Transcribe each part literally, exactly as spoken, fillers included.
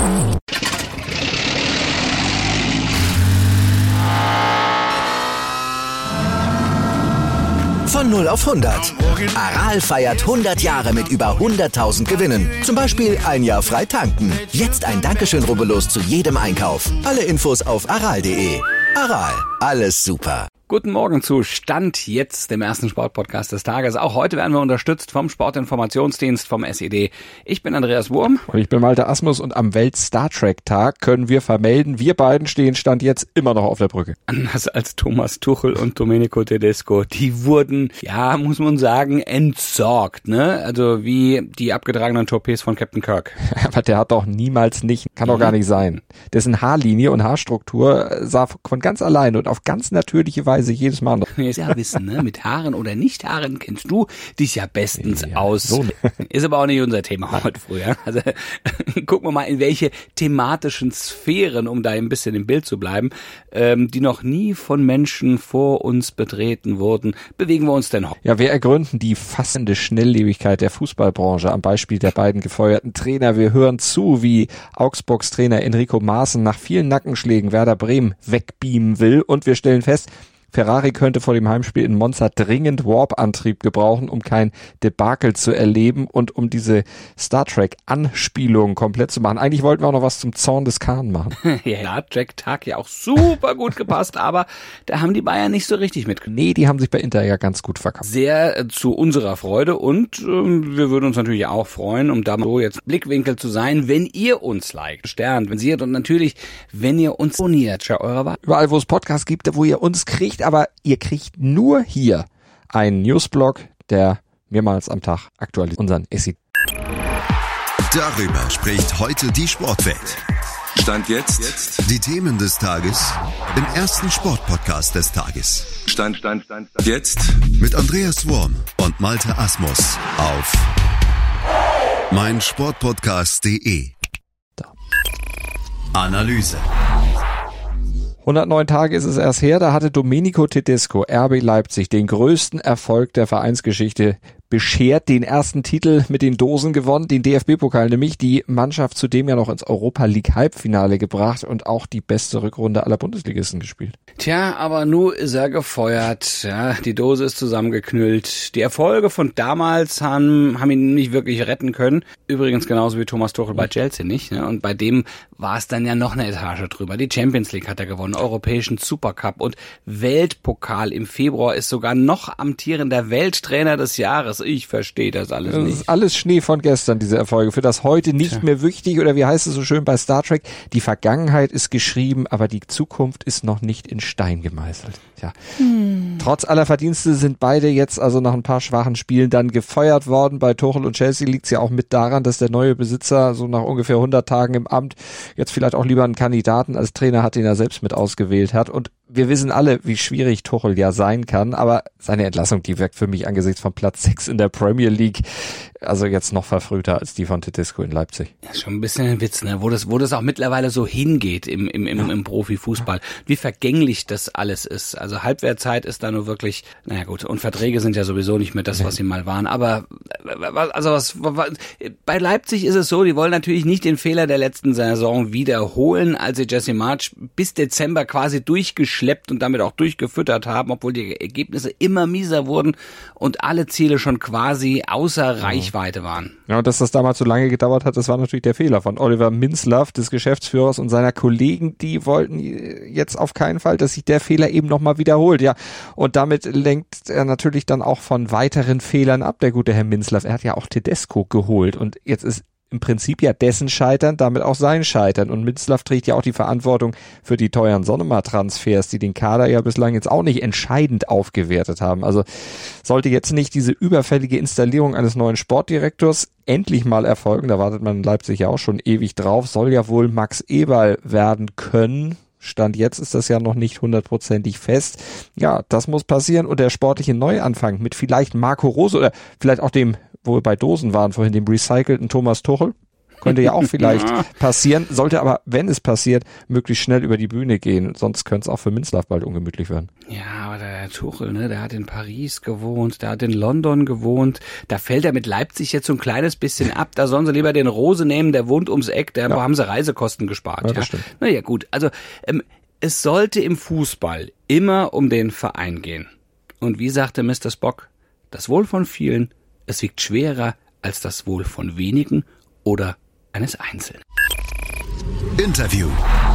Von null auf hundert. Aral feiert hundert Jahre mit über hunderttausend Gewinnen. Zum Beispiel ein Jahr frei tanken. Jetzt ein Dankeschön, rubbellos zu jedem Einkauf. Alle Infos auf aral punkt de. Aral, alles super. Guten Morgen zu Stand jetzt, dem ersten Sportpodcast des Tages. Auch heute werden wir unterstützt vom Sportinformationsdienst, vom S E D. Ich bin Andreas Wurm. Und ich bin Malte Asmus und am Welt-Star Trek-Tag können wir vermelden, wir beiden stehen Stand jetzt immer noch auf der Brücke. Anders als Thomas Tuchel und Domenico Tedesco. Die wurden, ja, muss man sagen, entsorgt, ne? Also wie die abgetragenen Torpedos von Captain Kirk. Aber der hat doch niemals nicht, kann doch mhm. gar nicht sein. Dessen Haarlinie und Haarstruktur sah von ganz allein und auf ganz natürliche Weise jedes Mal. Jetzt ja wissen, ne? Mit Haaren oder nicht Haaren kennst du dich ja bestens ja, aus. So. Ist aber auch nicht unser Thema heute früh. Ja? Also gucken wir mal, in welche thematischen Sphären, um da ein bisschen im Bild zu bleiben, ähm, die noch nie von Menschen vor uns betreten wurden, bewegen wir uns denn heute. Ja, wir ergründen die fassende Schnelllebigkeit der Fußballbranche am Beispiel der beiden gefeuerten Trainer. Wir hören zu, wie Augsburgs Trainer Enrico Maaßen nach vielen Nackenschlägen Werder Bremen wegbeamen will, und wir stellen fest, Ferrari könnte vor dem Heimspiel in Monza dringend Warp-Antrieb gebrauchen, um kein Debakel zu erleben und um diese Star Trek-Anspielung komplett zu machen. Eigentlich wollten wir auch noch was zum Zorn des Khan machen. Ja, Jack Tag ja auch super gut gepasst, aber da haben die Bayern nicht so richtig mitgenommen. Nee, die haben sich bei Inter ja ganz gut verkauft. Sehr äh, zu unserer Freude, und äh, wir würden uns natürlich auch freuen, um da mal so jetzt Blickwinkel zu sein, wenn ihr uns liked, sternt, wenn ihr, und natürlich, wenn ihr uns abonniert. Ja, eure Wahl. Überall, wo es Podcasts gibt, wo ihr uns kriegt, aber ihr kriegt nur hier einen Newsblog, der mehrmals am Tag aktualisiert unseren S E D. Darüber spricht heute die Sportwelt. Stand jetzt. jetzt die Themen des Tages im ersten Sportpodcast des Tages. Stand, Stand, Stand, Stand. Jetzt mit Andreas Wurm und Malte Asmus auf meinsportpodcast punkt de. Analyse. hundertneun Tage ist es erst her, da hatte Domenico Tedesco R B Leipzig den größten Erfolg der Vereinsgeschichte beschert, den ersten Titel mit den Dosen gewonnen, den D F B-Pokal, nämlich die Mannschaft zudem ja noch ins Europa-League-Halbfinale gebracht und auch die beste Rückrunde aller Bundesligisten gespielt. Tja, aber nun ist er gefeuert, ja, die Dose ist zusammengeknüllt. Die Erfolge von damals haben, haben ihn nicht wirklich retten können. Übrigens genauso wie Thomas Tuchel bei Chelsea nicht, ne? Und bei dem war es dann ja noch eine Etage drüber. Die Champions League hat er gewonnen, Europäischen Supercup und Weltpokal. Im Februar ist sogar noch amtierender Welttrainer des Jahres. Ich verstehe das alles nicht. Das ist alles Schnee von gestern, diese Erfolge. Für das heute nicht Tja. mehr wichtig, oder wie heißt es so schön bei Star Trek? Die Vergangenheit ist geschrieben, aber die Zukunft ist noch nicht in Stein gemeißelt. Tja. Hm. Trotz aller Verdienste sind beide jetzt also nach ein paar schwachen Spielen dann gefeuert worden. Bei Tuchel und Chelsea liegt es ja auch mit daran, dass der neue Besitzer so nach ungefähr hundert Tagen im Amt jetzt vielleicht auch lieber einen Kandidaten als Trainer hat, den er selbst mit ausgewählt hat. Und wir wissen alle, wie schwierig Tuchel ja sein kann, aber seine Entlassung, die wirkt für mich angesichts von Platz sechs in der Premier League also jetzt noch verfrühter als die von Tedesco in Leipzig. Ja, schon ein bisschen ein Witz, ne? Wo das, wo das auch mittlerweile so hingeht im, im, im, im Profifußball. Wie vergänglich das alles ist. Also Halbwertzeit ist da nur wirklich, naja gut, und Verträge sind ja sowieso nicht mehr das, was sie mal waren. Aber, also was, was, bei Leipzig ist es so, die wollen natürlich nicht den Fehler der letzten Saison wiederholen, als sie Jesse Marsch bis Dezember quasi durchgeschleppt und damit auch durchgefüttert haben, obwohl die Ergebnisse immer mieser wurden und alle Ziele schon quasi außer Reichweite waren. Ja, und dass das damals so lange gedauert hat, das war natürlich der Fehler von Oliver Minzlaff, des Geschäftsführers, und seiner Kollegen. Die wollten jetzt auf keinen Fall, dass sich der Fehler eben nochmal wiederholt. Ja, und damit lenkt er natürlich dann auch von weiteren Fehlern ab, der gute Herr Minzlaff. Er hat ja auch Tedesco geholt und jetzt ist im Prinzip ja dessen Scheitern, damit auch sein Scheitern. Und Minzlaff trägt ja auch die Verantwortung für die teuren Sonnemar-Transfers, die den Kader ja bislang jetzt auch nicht entscheidend aufgewertet haben. Also sollte jetzt nicht diese überfällige Installierung eines neuen Sportdirektors endlich mal erfolgen, da wartet man in Leipzig ja auch schon ewig drauf, soll ja wohl Max Eberl werden können. Stand jetzt ist das ja noch nicht hundertprozentig fest. Ja, das muss passieren, und der sportliche Neuanfang mit vielleicht Marco Rose oder vielleicht auch dem, wo wir bei Dosen waren vorhin, dem recycelten Thomas Tuchel. Könnte ja auch vielleicht passieren, sollte aber, wenn es passiert, möglichst schnell über die Bühne gehen. Sonst könnte es auch für Minzlaff bald ungemütlich werden. Ja, aber der Tuchel, ne, der hat in Paris gewohnt, der hat in London gewohnt. Da fällt er mit Leipzig jetzt so ein kleines bisschen ab. Da sollen sie lieber den Rose nehmen, der wohnt ums Eck, da ja. haben sie Reisekosten gespart. Ja, das ja. stimmt. Naja, gut. Also ähm, es sollte im Fußball immer um den Verein gehen. Und wie sagte Mister Spock, das Wohl von vielen, es wiegt schwerer als das Wohl von wenigen oder eines Einzelnen. Interview.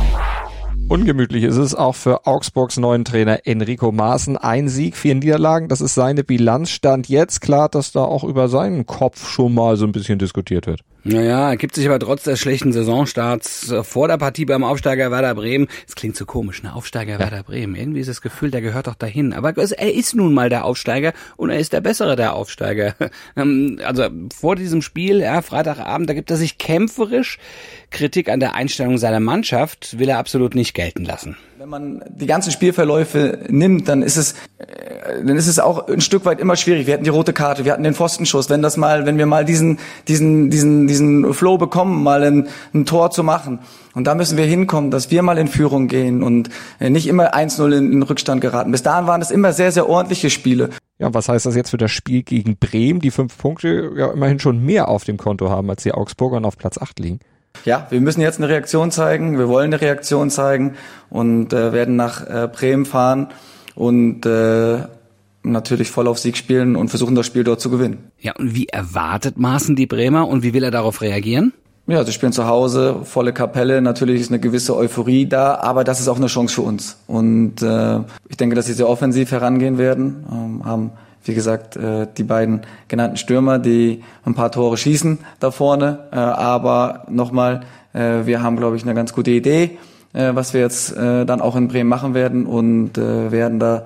Ungemütlich ist es auch für Augsburgs neuen Trainer Enrico Maaßen. Ein Sieg, vier Niederlagen, das ist seine Bilanz. Stand jetzt klar, dass da auch über seinen Kopf schon mal so ein bisschen diskutiert wird. Naja, er gibt sich aber trotz des schlechten Saisonstarts vor der Partie beim Aufsteiger Werder Bremen, es klingt so komisch, ne, Aufsteiger ja. Werder Bremen, irgendwie ist das Gefühl, der gehört doch dahin. Aber er ist nun mal der Aufsteiger und er ist der Bessere der Aufsteiger. Also vor diesem Spiel, ja, Freitagabend, da gibt er sich kämpferisch. Kritik an der Einstellung seiner Mannschaft will er absolut nicht gelten lassen. Wenn man die ganzen Spielverläufe nimmt, dann ist es, dann ist es auch ein Stück weit immer schwierig. Wir hatten die rote Karte, wir hatten den Pfostenschuss. Wenn das mal, wenn wir mal diesen, diesen, diesen, diesen Flow bekommen, mal ein, ein Tor zu machen. Und da müssen wir hinkommen, dass wir mal in Führung gehen und nicht immer eins null in, in Rückstand geraten. Bis dahin waren es immer sehr, sehr ordentliche Spiele. Ja, was heißt das jetzt für das Spiel gegen Bremen? Die fünf Punkte ja immerhin schon mehr auf dem Konto haben, als die Augsburger auf Platz acht liegen. Ja, wir müssen jetzt eine Reaktion zeigen, wir wollen eine Reaktion zeigen und äh, werden nach äh, Bremen fahren und äh, natürlich voll auf Sieg spielen und versuchen, das Spiel dort zu gewinnen. Ja, und wie erwartet Maaßen die Bremer und wie will er darauf reagieren? Ja, sie spielen zu Hause, volle Kapelle, natürlich ist eine gewisse Euphorie da, aber das ist auch eine Chance für uns. Und äh, ich denke, dass sie sehr offensiv herangehen werden, ähm, haben wie gesagt, äh, die beiden genannten Stürmer, die ein paar Tore schießen da vorne. Äh, aber nochmal, äh, wir haben, glaube ich, eine ganz gute Idee, äh, was wir jetzt äh, dann auch in Bremen machen werden und äh, werden da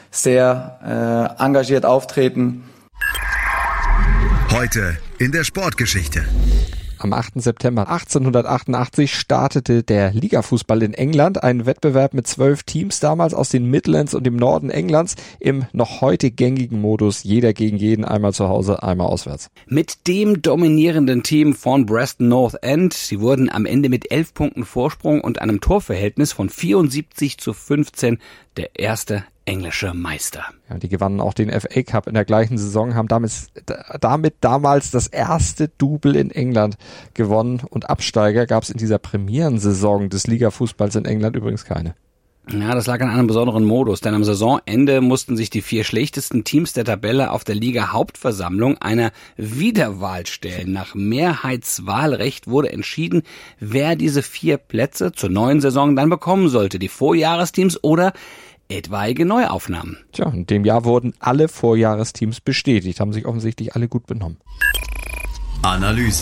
sehr äh, engagiert auftreten. Heute in der Sportgeschichte. Am achten September achtzehnhundertachtundachtzig startete der Ligafußball in England, ein Wettbewerb mit zwölf Teams, damals aus den Midlands und dem Norden Englands, im noch heute gängigen Modus jeder gegen jeden, einmal zu Hause, einmal auswärts. Mit dem dominierenden Team von Preston North End, sie wurden am Ende mit elf Punkten Vorsprung und einem Torverhältnis von vierundsiebzig zu fünfzehn der erste englische Meister. Ja, die gewannen auch den F A Cup in der gleichen Saison, haben damit, damit damals das erste Double in England gewonnen und Absteiger gab es in dieser Premierensaison des Ligafußballs in England übrigens keine. Ja, das lag an einem besonderen Modus, denn am Saisonende mussten sich die vier schlechtesten Teams der Tabelle auf der Liga-Hauptversammlung einer Wiederwahl stellen. Nach Mehrheitswahlrecht wurde entschieden, wer diese vier Plätze zur neuen Saison dann bekommen sollte, die Vorjahresteams oder etwaige Neuaufnahmen. Tja, in dem Jahr wurden alle Vorjahresteams bestätigt, haben sich offensichtlich alle gut benommen. Analyse.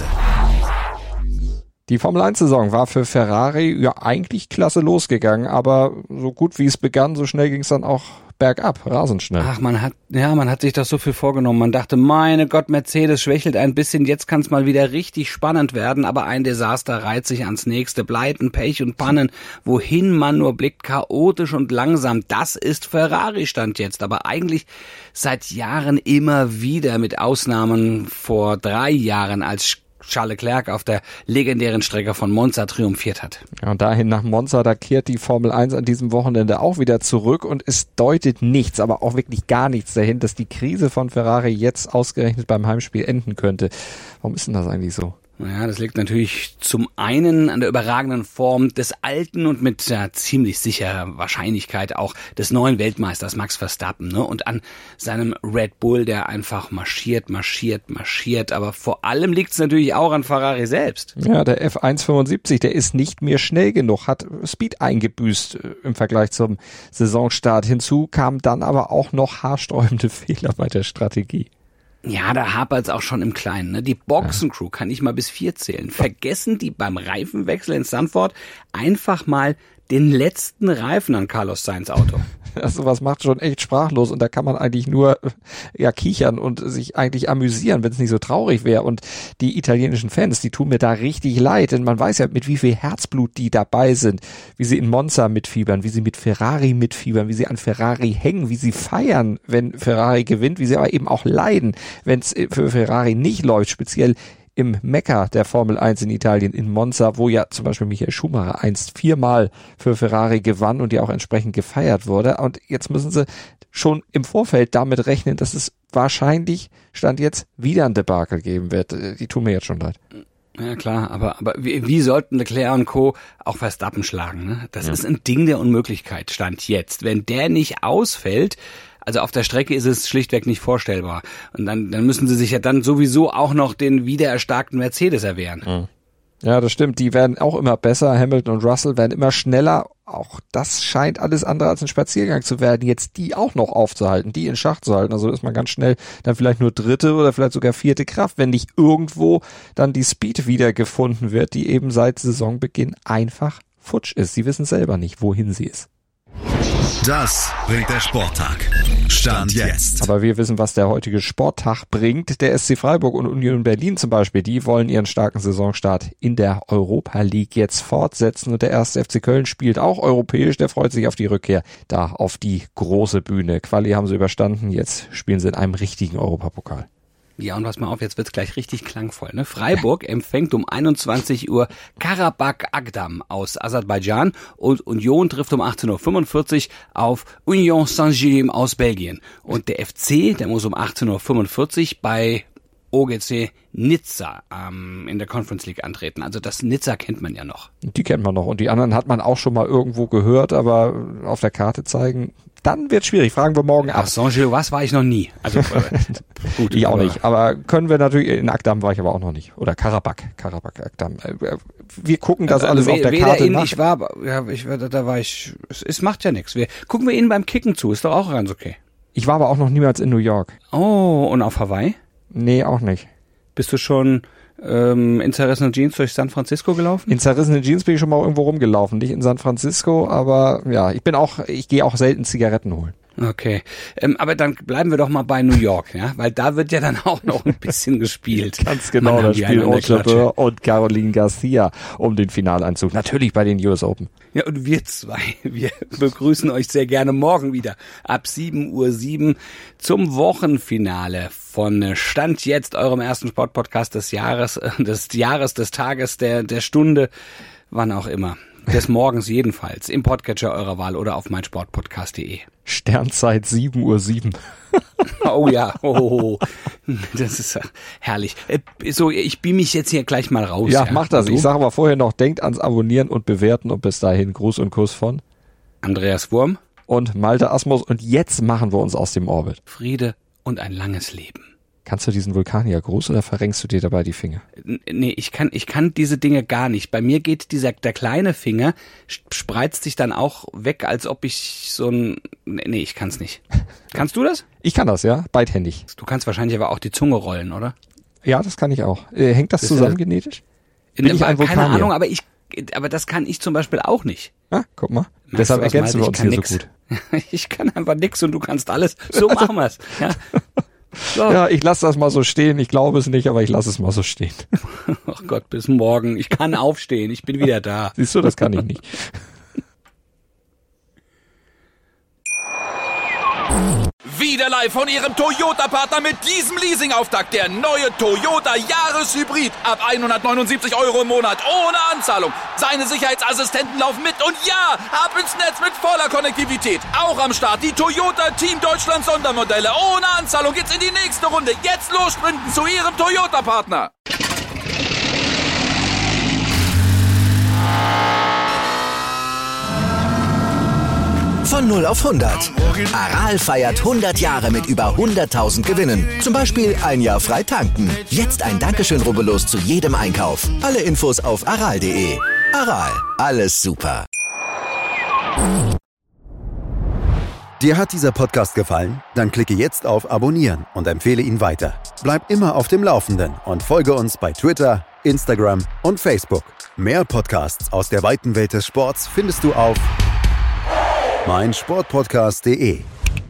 Die Formel eins Saison war für Ferrari ja eigentlich klasse losgegangen, aber so gut wie es begann, so schnell ging es dann auch bergab, rasend schnell. Ach, man hat, ja, man hat sich das so viel vorgenommen. Man dachte, meine Gott, Mercedes schwächelt ein bisschen, jetzt kann es mal wieder richtig spannend werden, aber ein Desaster reiht sich ans nächste. Pleiten, Pech und Pannen, wohin man nur blickt, chaotisch und langsam. Das ist Ferrari-Stand jetzt, aber eigentlich seit Jahren immer wieder, mit Ausnahmen vor drei Jahren, als Charles Leclerc auf der legendären Strecke von Monza triumphiert hat. Ja, und dahin nach Monza, da kehrt die Formel eins an diesem Wochenende auch wieder zurück und es deutet nichts, aber auch wirklich gar nichts dahin, dass die Krise von Ferrari jetzt ausgerechnet beim Heimspiel enden könnte. Warum ist denn das eigentlich so? Ja, das liegt natürlich zum einen an der überragenden Form des alten und mit ja, ziemlich sicherer Wahrscheinlichkeit auch des neuen Weltmeisters Max Verstappen, ne? Und an seinem Red Bull, der einfach marschiert, marschiert, marschiert. Aber vor allem liegt es natürlich auch an Ferrari selbst. Ja, der F eins fünfundsiebzig, der ist nicht mehr schnell genug, hat Speed eingebüßt im Vergleich zum Saisonstart. Hinzu kamen dann aber auch noch haarsträubende Fehler bei der Strategie. Ja, da hapert's auch schon im Kleinen. Ne? Die Boxencrew kann nicht mal bis vier zählen. Vergessen die beim Reifenwechsel in Zandvoort einfach mal den letzten Reifen an Carlos Sainz Auto. Also was macht schon echt sprachlos und da kann man eigentlich nur ja kichern und sich eigentlich amüsieren, wenn es nicht so traurig wäre. Und die italienischen Fans, die tun mir da richtig leid, denn man weiß ja, mit wie viel Herzblut die dabei sind, wie sie in Monza mitfiebern, wie sie mit Ferrari mitfiebern, wie sie an Ferrari hängen, wie sie feiern, wenn Ferrari gewinnt, wie sie aber eben auch leiden, wenn es für Ferrari nicht läuft, speziell im Mekka der Formel eins in Italien, in Monza, wo ja zum Beispiel Michael Schumacher einst viermal für Ferrari gewann und ja auch entsprechend gefeiert wurde. Und jetzt müssen sie schon im Vorfeld damit rechnen, dass es wahrscheinlich, Stand jetzt, wieder ein Debakel geben wird. Die tun mir jetzt schon leid. Ja klar, aber aber wie, wie sollten Leclerc und Co. auch Verstappen schlagen? Ne? Das ja. ist ein Ding der Unmöglichkeit, Stand jetzt. Wenn der nicht ausfällt, also auf der Strecke ist es schlichtweg nicht vorstellbar. Und dann, dann müssen sie sich ja dann sowieso auch noch den wiedererstarkten Mercedes erwehren. Mhm. Ja, das stimmt. Die werden auch immer besser. Hamilton und Russell werden immer schneller. Auch das scheint alles andere als ein Spaziergang zu werden, jetzt die auch noch aufzuhalten, die in Schach zu halten. Also ist man ganz schnell dann vielleicht nur dritte oder vielleicht sogar vierte Kraft, wenn nicht irgendwo dann die Speed wieder gefunden wird, die eben seit Saisonbeginn einfach futsch ist. Sie wissen selber nicht, wohin sie ist. Das bringt der Sporttag. Stand jetzt. Aber wir wissen, was der heutige Sporttag bringt. Der S C Freiburg und Union Berlin zum Beispiel, die wollen ihren starken Saisonstart in der Europa League jetzt fortsetzen. Und der erste F C Köln spielt auch europäisch. Der freut sich auf die Rückkehr da auf die große Bühne. Quali haben sie überstanden. Jetzt spielen sie in einem richtigen Europapokal. Ja, und pass mal auf, jetzt wird's gleich richtig klangvoll. Ne? Freiburg ja. empfängt um einundzwanzig Uhr Karabakh Agdam aus Aserbaidschan und Union trifft um achtzehn Uhr fünfundvierzig auf Union Saint-Gilles aus Belgien. Und der F C, der muss um achtzehn Uhr fünfundvierzig bei O G C Nizza ähm, in der Conference League antreten. Also das Nizza kennt man ja noch. Die kennt man noch und die anderen hat man auch schon mal irgendwo gehört, aber auf der Karte zeigen, dann wird schwierig. Fragen wir morgen ab. Ach, Saint-Gilles, was war ich noch nie? Also gut, ich auch nicht. Aber können wir natürlich, in Agdam war ich aber auch noch nicht. Oder Karabakh, Karabakh, Agdam. Wir gucken das alles also, auf der Karte in, nach. Ich war, ja, ich war, da war ich, es, es macht ja nichts. Wir gucken wir Ihnen beim Kicken zu, ist doch auch ganz okay. Ich war aber auch noch niemals in New York. Oh, und auf Hawaii? Nee, auch nicht. Bist du schon ähm, in zerrissenen Jeans durch San Francisco gelaufen? In zerrissenen Jeans bin ich schon mal irgendwo rumgelaufen. Nicht in San Francisco, aber ja, ich bin auch, ich gehe auch selten Zigaretten holen. Okay, ähm, aber dann bleiben wir doch mal bei New York, ja, weil da wird ja dann auch noch ein bisschen gespielt. Ganz genau, da spielen Auclair und Caroline Garcia um den Finaleinzug. Natürlich bei den U S Open. Ja, und wir zwei, wir begrüßen euch sehr gerne morgen wieder ab sieben Uhr sieben zum Wochenfinale von Stand jetzt, eurem ersten Sportpodcast des Jahres, des Jahres, des Tages, der der Stunde, wann auch immer. Des Morgens jedenfalls, im Podcatcher eurer Wahl oder auf meinsportpodcast punkt de. Sternzeit sieben Uhr sieben. Oh ja, oh, das ist herrlich. So, ich beam mich jetzt hier gleich mal raus. Ja, ja. Mach das. Ich sage aber vorher noch, denkt ans Abonnieren und Bewerten und bis dahin Gruß und Kuss von Andreas Wurm und Malte Asmus. Und jetzt machen wir uns aus dem Orbit. Friede und ein langes Leben. Kannst du diesen Vulkanier-Gruß oder verrenkst du dir dabei die Finger? Nee, ich kann, ich kann diese Dinge gar nicht. Bei mir geht dieser, der kleine Finger spreizt sich dann auch weg, als ob ich so ein, nee, ich kann's nicht. Kannst du das? Ich kann das, ja, beidhändig. Du kannst wahrscheinlich aber auch die Zunge rollen, oder? Ja, das kann ich auch. Äh, hängt das, das zusammen ja genetisch? Bin ich ein Vulkanier? Keine Ahnung, aber ich, aber das kann ich zum Beispiel auch nicht. Ah, guck mal. Meinst Deshalb ergänzen wir uns hier nix. So gut. Ich kann einfach nix und du kannst alles. So machen wir's. Ja. So. Ja, ich lasse das mal so stehen. Ich glaube es nicht, aber ich lasse es mal so stehen. Ach Gott, bis morgen. Ich kann aufstehen. Ich bin wieder da. Siehst du, das kann ich nicht. Wieder live von Ihrem Toyota-Partner mit diesem Leasing-Auftakt. Der neue Toyota Jahreshybrid. Ab hundertneunundsiebzig Euro im Monat. Ohne Anzahlung. Seine Sicherheitsassistenten laufen mit. Und ja, ab ins Netz mit voller Konnektivität. Auch am Start die Toyota Team Deutschland Sondermodelle. Ohne Anzahlung geht's in die nächste Runde. Jetzt los sprinten zu Ihrem Toyota-Partner. Von null auf hundert. Aral feiert hundert Jahre mit über hunderttausend Gewinnen. Zum Beispiel ein Jahr frei tanken. Jetzt ein Dankeschön, rubbellos zu jedem Einkauf. Alle Infos auf aral punkt de. Aral, alles super. Dir hat dieser Podcast gefallen? Dann klicke jetzt auf Abonnieren und empfehle ihn weiter. Bleib immer auf dem Laufenden und folge uns bei Twitter, Instagram und Facebook. Mehr Podcasts aus der weiten Welt des Sports findest du auf meinsportpodcast punkt de.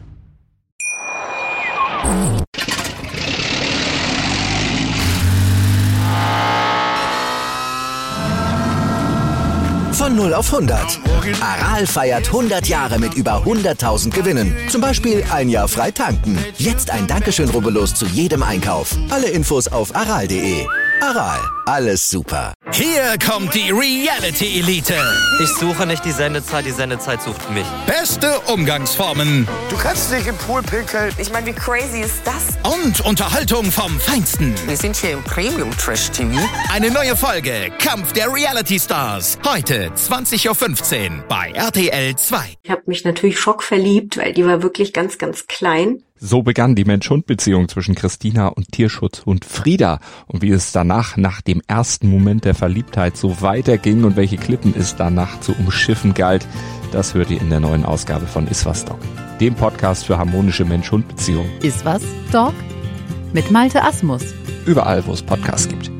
Von null auf hundert. Aral feiert hundert Jahre mit über hunderttausend Gewinnen. Zum Beispiel ein Jahr frei tanken. Jetzt ein Dankeschön, rubbellos zu jedem Einkauf. Alle Infos auf aral punkt de. Aral, alles super. Hier kommt die Reality Elite. Ich suche nicht die Sendezeit, die Sendezeit sucht mich. Beste Umgangsformen. Du kannst nicht im Pool pinkeln. Ich meine, wie crazy ist das? Und Unterhaltung vom Feinsten. Wir sind hier im Premium-Trash-T V. Eine neue Folge, Kampf der Reality Stars. Heute zwanzig Uhr fünfzehn bei R T L zwei. Ich habe mich natürlich schockverliebt, weil die war wirklich ganz, ganz klein. So begann die Mensch-Hund-Beziehung zwischen Christina und Tierschutzhund Frieda. Und wie es danach, nach dem ersten Moment der Verliebtheit, so weiterging und welche Klippen es danach zu umschiffen galt, das hört ihr in der neuen Ausgabe von Iswas Dog, dem Podcast für harmonische Mensch-Hund-Beziehungen. Iswas Dog mit Malte Asmus. Überall, wo es Podcasts gibt.